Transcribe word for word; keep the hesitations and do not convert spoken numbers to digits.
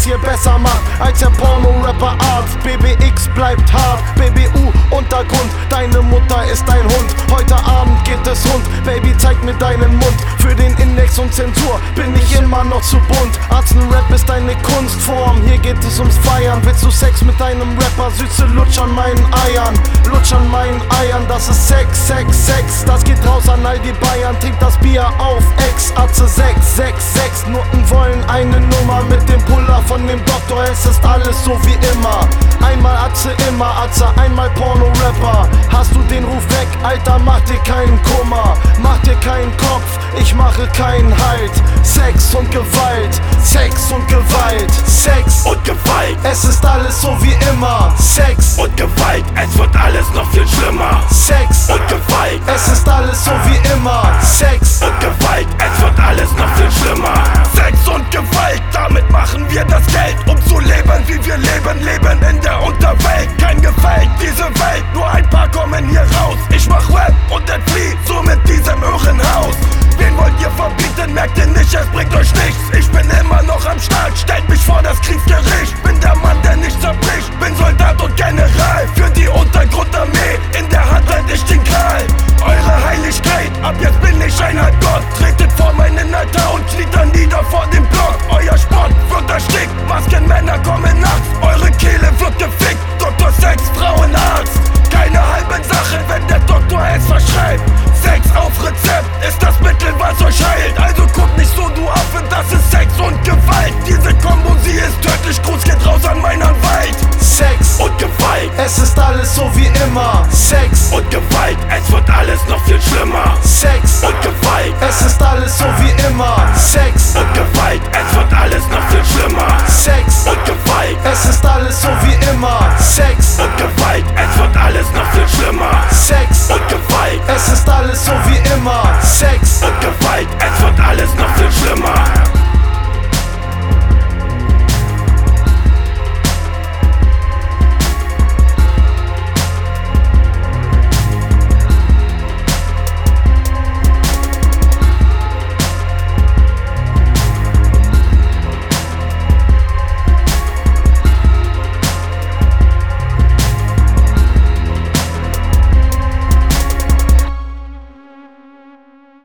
hier besser macht als der Porno-Rapper Arzt. B B X bleibt hart, B B U Untergrund, deine Mutter ist ein Hund. Heute Abend geht es rund, Baby zeig mir deinen Mund. Für den Index und Zensur bin ich immer noch zu bunt. Arzt-Rap ist eine Kunstform, hier geht es ums Feiern. Willst du Sex mit deinem Rapper, Süße, lutsch an meinen Eiern. Lutsch an meinen Eiern, das ist Sex, Sex, Sex. Das geht raus an all die Bayern, trink das Bier auf Ex. Atze sechs, sechs, sechs, Nutten wollen eine Nummer mit dem Puller von dem Doktor. Es ist alles so wie immer, einmal Atze, immer Atze, einmal Porno-Rapper. Hast du den Ruf weg, Alter, mach dir keinen Kummer, mach dir keinen Kopf, ich mache keinen Halt. Sex und Gewalt, Sex und Gewalt, Sex und Gewalt. Es ist alles so wie immer, Sex und Gewalt, es wird alles noch viel schlimmer. Sex und Gewalt, es ist alles so wie immer, Sex und Gewalt, es wird alles noch viel schlimmer. Sex und Gewalt, damit machen wir das Geld, um zu leben, wie wir leben, leben in der Unterwelt. Kein gefällt diese Welt, nur ein paar kommen hier raus. Ich mach Rap und entflieh so mit diesem Irrenhaus. Wen wollt ihr verbieten, merkt ihr nicht, es bringt euch nichts. Ich bin immer noch am Start, stellt mich vor das Kriegsgericht. Bin der Mann, der nicht zerbricht, bin Soldat und General. Für die Untergrundarmee, in der Hand halt ich den Gral. Eure Heiligkeit, ab jetzt bin ich ein Halbgott. Tretet vor meinen Altar und kniet dann nieder vor dem Block. Euer Sport wird erstickt, Masken